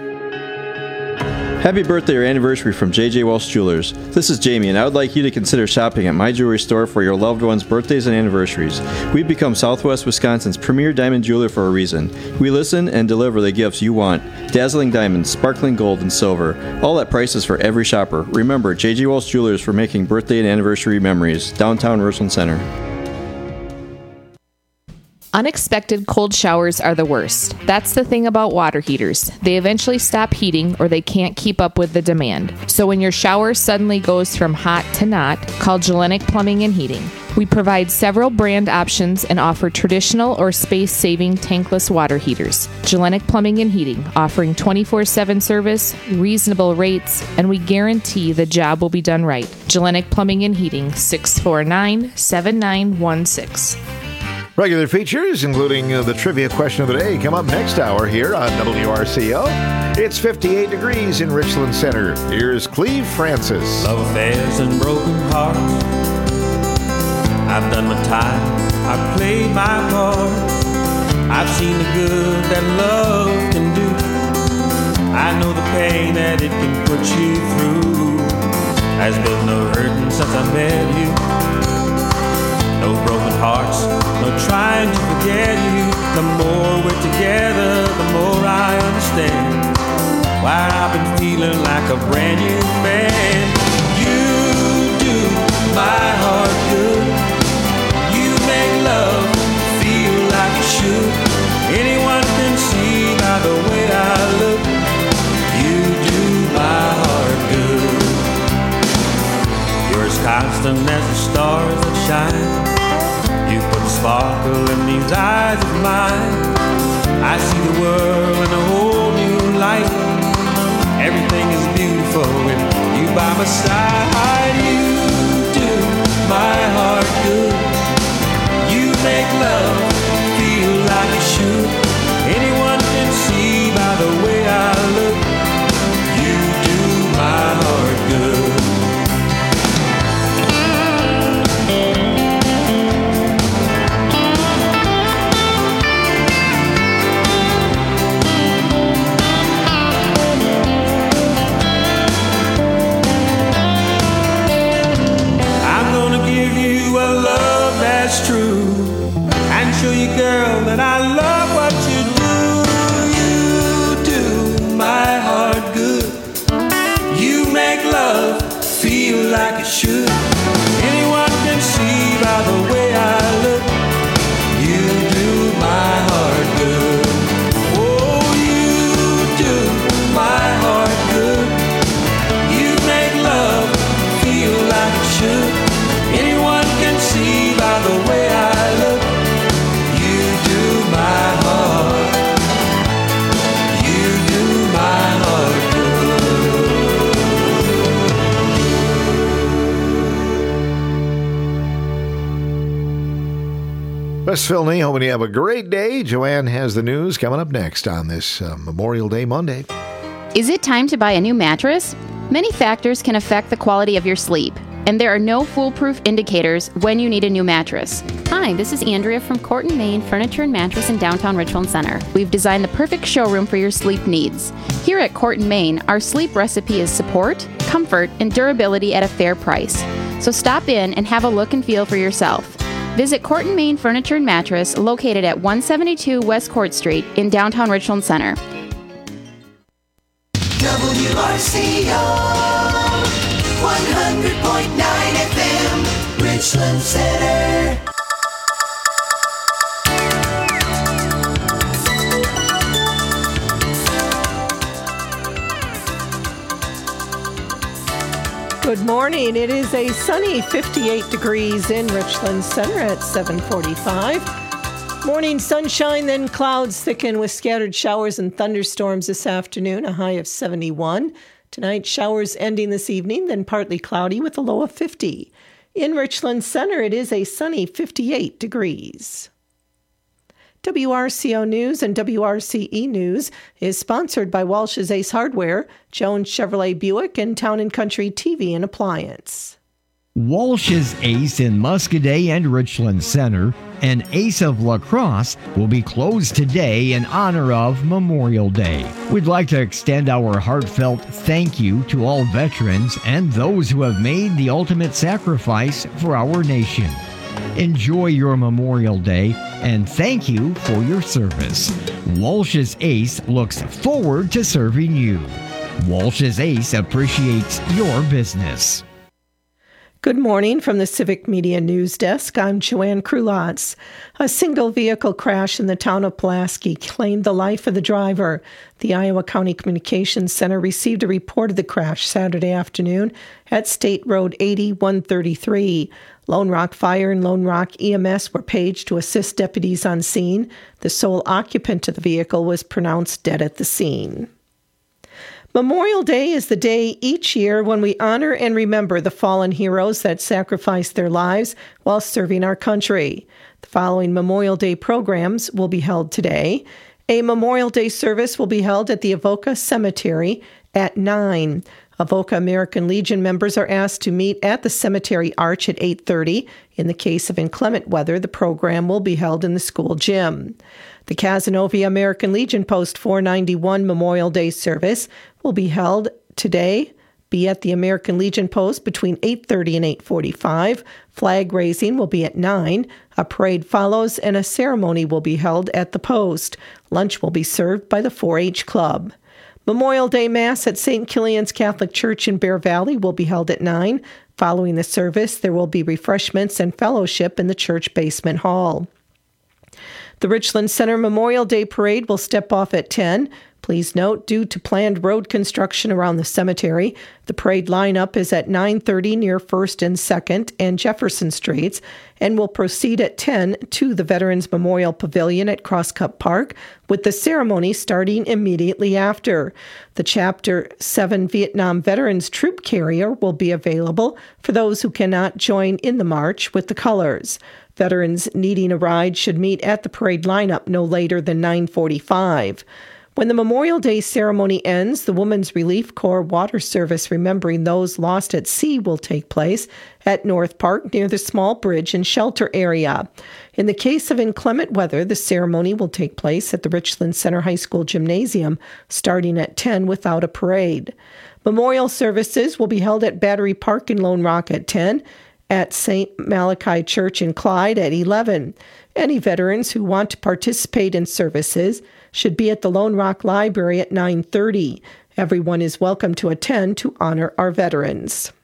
Happy birthday or anniversary from J.J. Welsh Jewelers. This is Jamie, and I would like you to consider shopping at my jewelry store for your loved ones' birthdays and anniversaries. We've become Southwest Wisconsin's premier diamond jeweler for a reason. We listen and deliver the gifts you want. Dazzling diamonds, sparkling gold, and silver. All at prices for every shopper. Remember, J.J. Welsh Jewelers for making birthday and anniversary memories. Downtown Richland Center. Unexpected cold showers are the worst. That's the thing about water heaters. They eventually stop heating or they can't keep up with the demand. So when your shower suddenly goes from hot to not, call Gellenic Plumbing and Heating. We provide several brand options and offer traditional or space-saving tankless water heaters. Gellenic Plumbing and Heating, offering 24/7 service, reasonable rates, and we guarantee the job will be done right. Gellenic Plumbing and Heating, 649-7916. Regular features, including the trivia question of the day, come up next hour here on WRCO. It's 58 degrees in Richland Center. Here's Cleve Francis. Love affairs and broken hearts. I've done my time. I've played my part. I've seen the good that love can do. I know the pain that it can put you through. Has been no hurting since I met you. No broken hearts, no trying to forget you. The more we're together, the more I understand why I've been feeling like a brand new man. You do my heart good. You make love feel like it should. Anyone can see by the way I look. You do my heart good. You're as constant as the stars that shine. You put a sparkle in these eyes of mine. I see the world in a whole new light. Everything is beautiful with you by my side. You do my heart good. You make love feel like it should. Anyone can see by the way I look. You do my heart good. That's true, and show you, girl, that I love what you do. You do my heart good. You make love feel like it should. Anyone can see by the way I look. You do my heart good. Oh, you do my heart good. You make love feel like it should. Anyone can see by the way I look. You do my heart. You do my heart good. Wes Filney, hoping you have a great day. Joanne has the news coming up next on this Memorial Day Monday. Is it time to buy a new mattress? Many factors can affect the quality of your sleep, and there are no foolproof indicators when you need a new mattress. Hi, this is Andrea from Corton, Maine Furniture and Mattress in downtown Richland Center. We've designed the perfect showroom for your sleep needs. Here at Corton, Maine, our sleep recipe is support, comfort, and durability at a fair price. So stop in and have a look and feel for yourself. Visit Corton, Maine Furniture and Mattress, located at 172 West Court Street in downtown Richland Center. WRCO 100.9 FM, Richland Center. Good morning. It is a sunny 58 degrees in Richland Center at 7:45. Morning sunshine, then clouds thicken with scattered showers and thunderstorms this afternoon, a high of 71. Tonight, showers ending this evening, then partly cloudy with a low of 50. In Richland Center, it is a sunny 58 degrees. WRCO News and WRCE News is sponsored by Walsh's Ace Hardware, Jones Chevrolet Buick, and Town & Country TV and Appliance. Walsh's Ace in Muscadet and Richland Center and Ace of La Crosse will be closed today in honor of Memorial Day. We'd like to extend our heartfelt thank you to all veterans and those who have made the ultimate sacrifice for our nation. Enjoy your Memorial Day and thank you for your service. Walsh's Ace looks forward to serving you. Walsh's Ace appreciates your business. Good morning from the Civic Media News Desk. I'm Joanne Krulotz. A single vehicle crash in the town of Pulaski claimed the life of the driver. The Iowa County Communications Center received a report of the crash Saturday afternoon at State Road 80-133. Lone Rock Fire and Lone Rock EMS were paged to assist deputies on scene. The sole occupant of the vehicle was pronounced dead at the scene. Memorial Day is the day each year when we honor and remember the fallen heroes that sacrificed their lives while serving our country. The following Memorial Day programs will be held today. A Memorial Day service will be held at the Avoca Cemetery at 9. Avoca American Legion members are asked to meet at the cemetery arch at 8:30. In the case of inclement weather, the program will be held in the school gym. The Cazenovia American Legion Post 491 Memorial Day service will be held today. Be at the American Legion Post between 8:30 and 8:45. Flag raising will be at 9. A parade follows and a ceremony will be held at the post. Lunch will be served by the 4-H Club. Memorial Day Mass at St. Killian's Catholic Church in Bear Valley will be held at 9. Following the service, there will be refreshments and fellowship in the church basement hall. The Richland Center Memorial Day Parade will step off at 10. Please note, due to planned road construction around the cemetery, the parade lineup is at 9:30 near 1st and 2nd and Jefferson Streets and will proceed at 10 to the Veterans Memorial Pavilion at Crosscut Park, with the ceremony starting immediately after. The Chapter 7 Vietnam Veterans Troop Carrier will be available for those who cannot join in the march with the colors. Veterans needing a ride should meet at the parade lineup no later than 9:45. When the Memorial Day ceremony ends, the Women's Relief Corps Water Service Remembering Those Lost at Sea will take place at North Park near the small bridge and shelter area. In the case of inclement weather, the ceremony will take place at the Richland Center High School Gymnasium starting at 10 without a parade. Memorial services will be held at Battery Park in Lone Rock at 10, at St. Malachi Church in Clyde at 11. Any veterans who want to participate in services should be at the Lone Rock Library at 9:30. Everyone is welcome to attend to honor our veterans.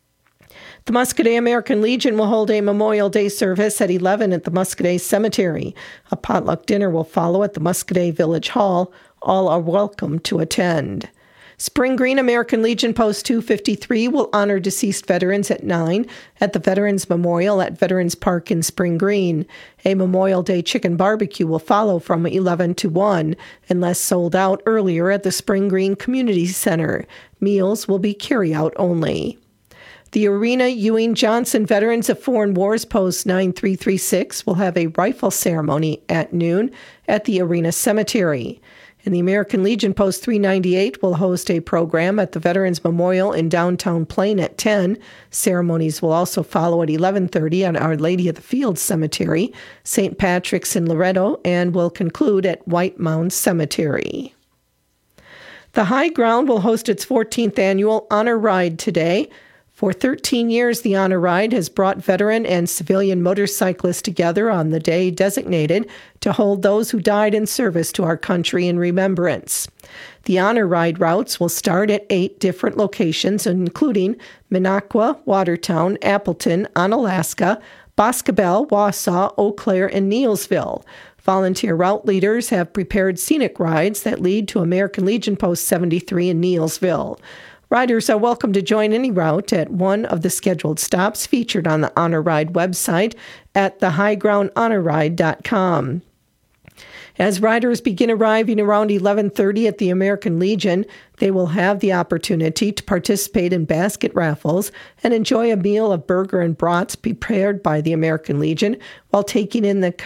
The Muscadet American Legion will hold a Memorial Day service at 11 at the Muscadet Cemetery. A potluck dinner will follow at the Muscadet Village Hall. All are welcome to attend. Spring Green American Legion Post 253 will honor deceased veterans at 9 at the Veterans Memorial at Veterans Park in Spring Green. A Memorial Day chicken barbecue will follow from 11 to 1, unless sold out earlier at the Spring Green Community Center. Meals will be carry-out only. The Arena Ewing Johnson Veterans of Foreign Wars Post 9336 will have a rifle ceremony at noon at the Arena Cemetery. And the American Legion Post 398 will host a program at the Veterans Memorial in downtown Plain at 10. Ceremonies will also follow at 11:30 at Our Lady of the Fields Cemetery, St. Patrick's in Loretto, and will conclude at White Mound Cemetery. The High Ground will host its 14th annual Honor Ride today. For 13 years, the Honor Ride has brought veteran and civilian motorcyclists together on the day designated to hold those who died in service to our country in remembrance. The Honor Ride routes will start at 8 different locations, including Minocqua, Watertown, Appleton, Onalaska, Boscobel, Wausau, Eau Claire, and Neillsville. Volunteer route leaders have prepared scenic rides that lead to American Legion Post 73 in Neillsville. Riders are welcome to join any route at one of the scheduled stops featured on the Honor Ride website at thehighgroundhonorride.com. As riders begin arriving around 11:30 at the American Legion, they will have the opportunity to participate in basket raffles and enjoy a meal of burger and brats prepared by the American Legion while taking in the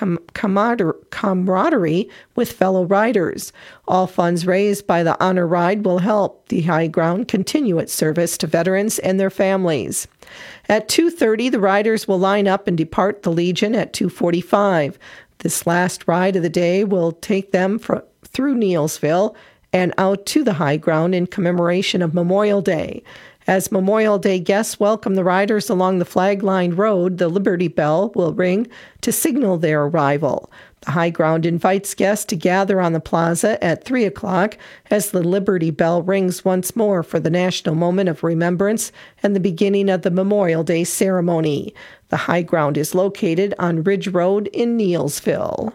camaraderie with fellow riders. All funds raised by the Honor Ride will help the High Ground continue its service to veterans and their families. At 2:30, the riders will line up and depart the Legion at 2:45. This last ride of the day will take them through Neillsville and out to the High Ground in commemoration of Memorial Day. As Memorial Day guests welcome the riders along the flag-lined road, the Liberty Bell will ring to signal their arrival. The High Ground invites guests to gather on the plaza at 3 o'clock as the Liberty Bell rings once more for the national moment of remembrance and the beginning of the Memorial Day ceremony. The High Ground is located on Ridge Road in Neillsville.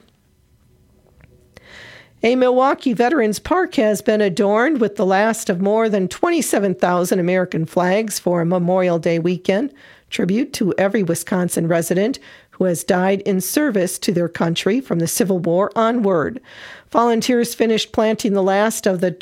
A Milwaukee Veterans Park has been adorned with the last of more than 27,000 American flags for Memorial Day weekend, tribute to every Wisconsin resident who has died in service to their country from the Civil War onward. Volunteers finished planting the last of the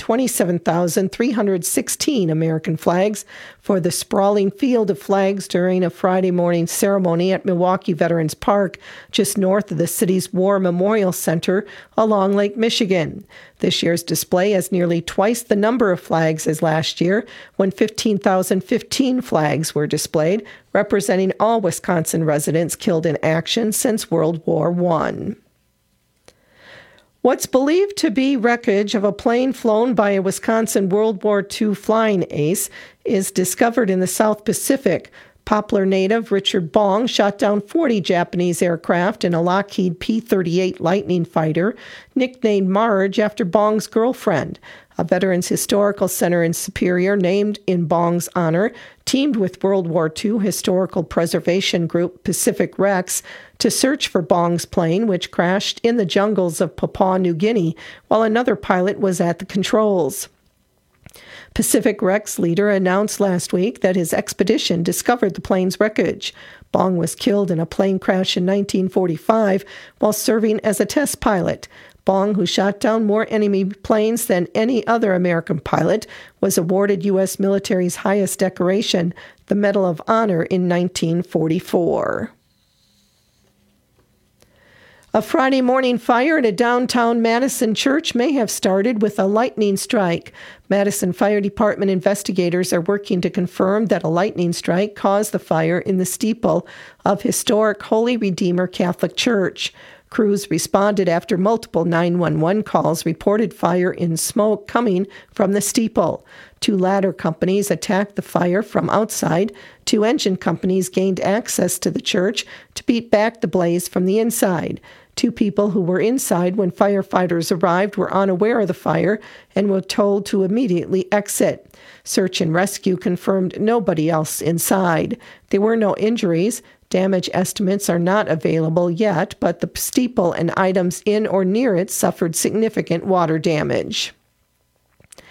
27,316 American flags for the sprawling field of flags during a Friday morning ceremony at Milwaukee Veterans Park, just north of the city's War Memorial Center along Lake Michigan. This year's display has nearly twice the number of flags as last year, when 15,015 flags were displayed, representing all Wisconsin residents killed in action since World War I. What's believed to be wreckage of a plane flown by a Wisconsin World War II flying ace is discovered in the South Pacific. Poplar native Richard Bong shot down 40 Japanese aircraft in a Lockheed P-38 Lightning fighter, nicknamed Marge after Bong's girlfriend. A Veterans Historical Center in Superior, named in Bong's honor, teamed with World War II historical preservation group Pacific Rex to search for Bong's plane, which crashed in the jungles of Papua New Guinea while another pilot was at the controls. Pacific Rex leader announced last week that his expedition discovered the plane's wreckage. Bong was killed in a plane crash in 1945 while serving as a test pilot. Bong, who shot down more enemy planes than any other American pilot, was awarded U.S. military's highest decoration, the Medal of Honor, in 1944. A Friday morning fire at a downtown Madison church may have started with a lightning strike. Madison Fire Department investigators are working to confirm that a lightning strike caused the fire in the steeple of historic Holy Redeemer Catholic Church. Crews responded after multiple 911 calls reported fire in smoke coming from the steeple. 2 ladder companies attacked the fire from outside. 2 engine companies gained access to the church to beat back the blaze from the inside. 2 people who were inside when firefighters arrived were unaware of the fire and were told to immediately exit. Search and rescue confirmed nobody else inside. There were no injuries. Damage estimates are not available yet, but the steeple and items in or near it suffered significant water damage.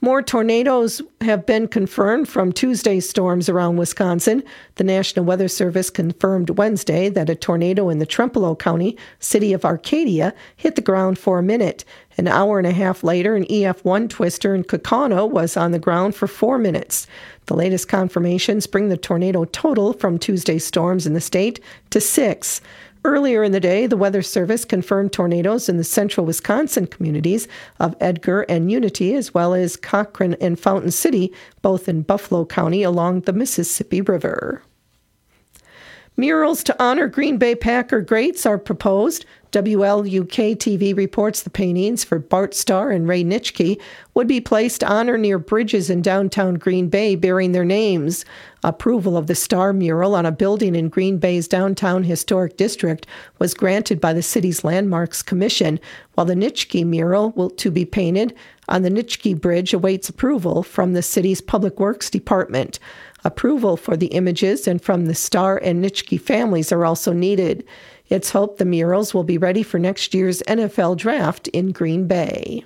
More tornadoes have been confirmed from Tuesday's storms around Wisconsin. The National Weather Service confirmed Wednesday that a tornado in the Trempealeau County city of Arcadia hit the ground for a minute. An hour and a half later, an EF1 twister in Kokano was on the ground for 4 minutes. The latest confirmations bring the tornado total from Tuesday's storms in the state to 6. Earlier in the day, the Weather Service confirmed tornadoes in the central Wisconsin communities of Edgar and Unity, as well as Cochrane and Fountain City, both in Buffalo County along the Mississippi River. Murals to honor Green Bay Packer greats are proposed. WLUK-TV reports the paintings for Bart Starr and Ray Nitschke would be placed on or near bridges in downtown Green Bay bearing their names. Approval of the Starr mural on a building in Green Bay's downtown historic district was granted by the city's Landmarks Commission, while the Nitschke mural to be painted on the Nitschke Bridge awaits approval from the city's Public Works Department. Approval for the images and from the Starr and Nitschke families are also needed. It's hoped the murals will be ready for next year's NFL draft in Green Bay.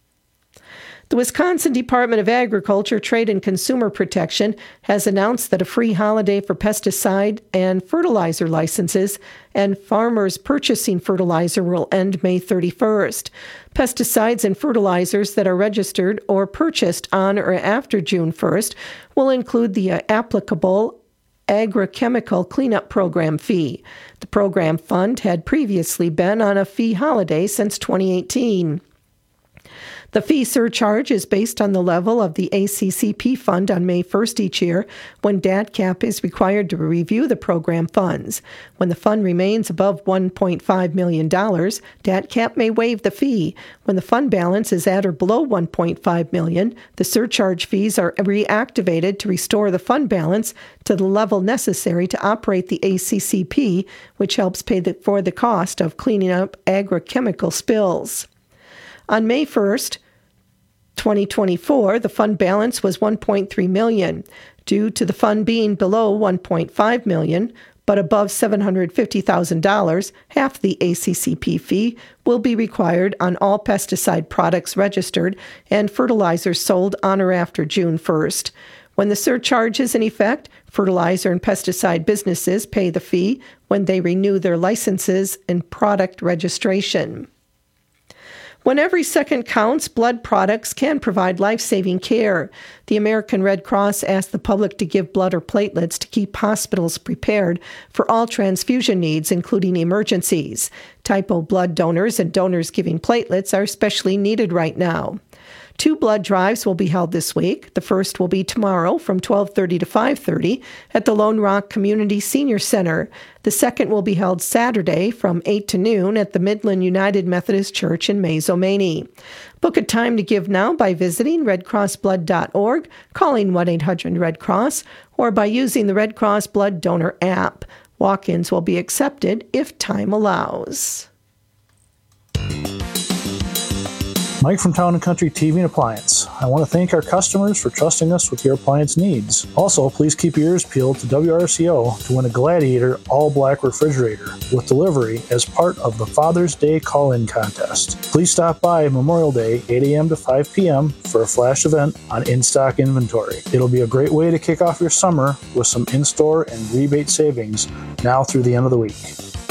The Wisconsin Department of Agriculture, Trade and Consumer Protection has announced that a free holiday for pesticide and fertilizer licenses and farmers purchasing fertilizer will end May 31st. Pesticides and fertilizers that are registered or purchased on or after June 1st will include the applicable agrochemical cleanup program fee. The program fund had previously been on a fee holiday since 2018. The fee surcharge is based on the level of the ACCP fund on May 1st each year, when DATCAP is required to review the program funds. When the fund remains above $1.5 million, DATCAP may waive the fee. When the fund balance is at or below $1.5 million, the surcharge fees are reactivated to restore the fund balance to the level necessary to operate the ACCP, which helps pay for the cost of cleaning up agrochemical spills. On May 1st, 2024, the fund balance was $1.3 million. Due to the fund being below $1.5 million, but above $750,000, half the ACCP fee will be required on all pesticide products registered and fertilizers sold on or after June 1st. When the surcharge is in effect, fertilizer and pesticide businesses pay the fee when they renew their licenses and product registration. When every second counts, blood products can provide life-saving care. The American Red Cross asked the public to give blood or platelets to keep hospitals prepared for all transfusion needs, including emergencies. Type O blood donors and donors giving platelets are especially needed right now. 2 blood drives will be held this week. The first will be tomorrow from 12:30 to 5:30 at the Lone Rock Community Senior Center. The second will be held Saturday from 8 to noon at the Midland United Methodist Church in Maizomanie. Book a time to give now by visiting redcrossblood.org, calling 1-800-RED-CROSS, or by using the Red Cross Blood Donor app. Walk-ins will be accepted if time allows. Mike from Town & Country TV and Appliance. I want to thank our customers for trusting us with your appliance needs. Also, please keep your ears peeled to WRCO to win a Gladiator all-black refrigerator with delivery as part of the Father's Day call-in contest. Please stop by Memorial Day, 8 a.m. to 5 p.m. for a flash event on in-stock inventory. It'll be a great way to kick off your summer with some in-store and rebate savings now through the end of the week.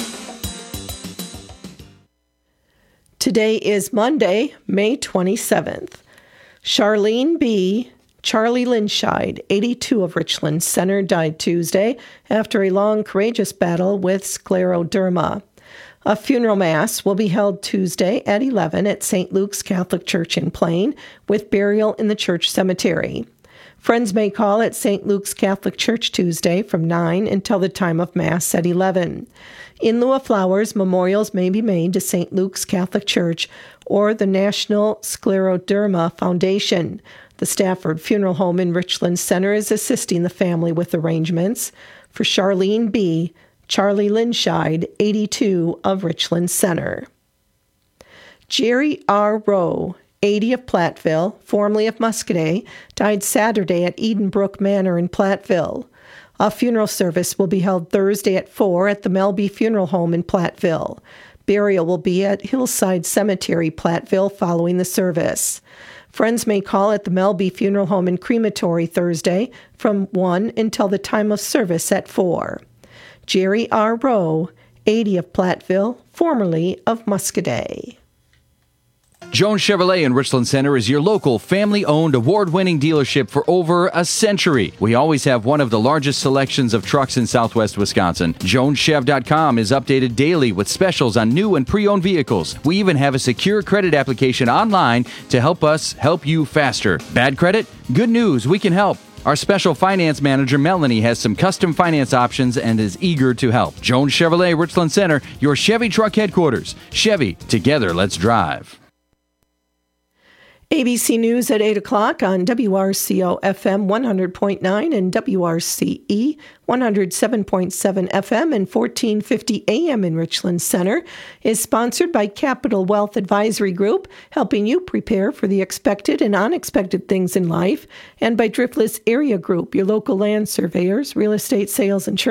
Today is Monday, May 27th. Charlene B. Charlie Linscheid, 82 of Richland Center, died Tuesday after a long, courageous battle with scleroderma. A funeral mass will be held Tuesday at 11 at St. Luke's Catholic Church in Plain, with burial in the church cemetery. Friends may call at St. Luke's Catholic Church Tuesday from 9 until the time of Mass at 11. In lieu of flowers, memorials may be made to St. Luke's Catholic Church or the National Scleroderma Foundation. The Stafford Funeral Home in Richland Center is assisting the family with arrangements. For Charlene B., Charlie Linscheid, 82 of Richland Center. Jerry R. Rowe, 80 of Platteville, formerly of Muscadet, died Saturday at Edenbrook Manor in Platteville. A funeral service will be held Thursday at 4 at the Melby Funeral Home in Platteville. Burial will be at Hillside Cemetery, Platteville, following the service. Friends may call at the Melby Funeral Home and Crematory Thursday from 1 until the time of service at 4. Jerry R. Rowe, 80 of Platteville, formerly of Muscadet. Jones Chevrolet in Richland Center is your local family-owned, award-winning dealership for over a century. We always have one of the largest selections of trucks in southwest Wisconsin. JonesChev.com is updated daily with specials on new and pre-owned vehicles. We even have a secure credit application online to help us help you faster. Bad credit? Good news, we can help. Our special finance manager, Melanie, has some custom finance options and is eager to help. Jones Chevrolet, Richland Center, your Chevy truck headquarters. Chevy, together, let's drive. ABC News at 8 o'clock on WRCO FM 100.9 and WRCE 107.7 FM and 1450 AM in Richland Center is sponsored by Capital Wealth Advisory Group, helping you prepare for the expected and unexpected things in life, and by Driftless Area Group, your local land surveyors, real estate sales, insurance